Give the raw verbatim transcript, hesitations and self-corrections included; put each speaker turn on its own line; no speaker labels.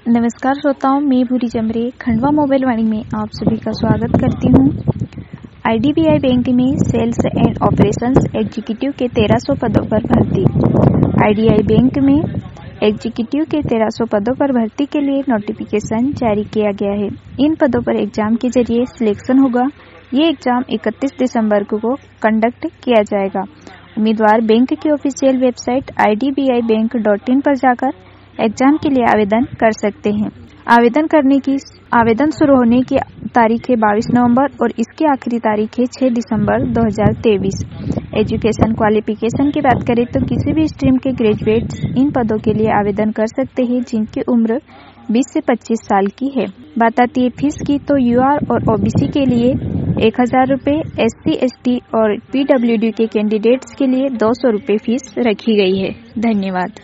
नमस्कार श्रोताओं, मैं भूरी जमरे खंडवा मोबाइल वाणी में आप सभी का स्वागत करती हूँ। आईडीबीआई बैंक में सेल्स एंड ऑपरेशंस एग्जीक्यूटिव के तेरह सौ पदों पर भर्ती। आईडीबीआई बैंक में एग्जीक्यूटिव के तेरह सौ पदों पर भर्ती के लिए नोटिफिकेशन जारी किया गया है। इन पदों पर एग्जाम के जरिए सिलेक्शन होगा। ये एग्जाम इकतीस दिसंबर को कंडक्ट किया जाएगा। उम्मीदवार बैंक की official website I D B I bank dot in पर जाकर एग्जाम के लिए आवेदन कर सकते हैं। आवेदन करने की आवेदन शुरू होने की तारीख है बाईस नवंबर और इसकी आखिरी तारीख है छह दिसंबर दो हज़ार तेईस। एजुकेशन क्वालिफिकेशन की बात करें तो किसी भी स्ट्रीम के ग्रेजुएट्स इन पदों के लिए आवेदन कर सकते हैं जिनकी उम्र बीस से पच्चीस साल की है। बात आती है फीस की, तो यूआर और ओबीसी के लिए एक हजार रुपये, एस सी एस टी और पी डब्ल्यू डी के कैंडिडेट्स के लिए दो सौ रुपये फीस रखी गई है। धन्यवाद।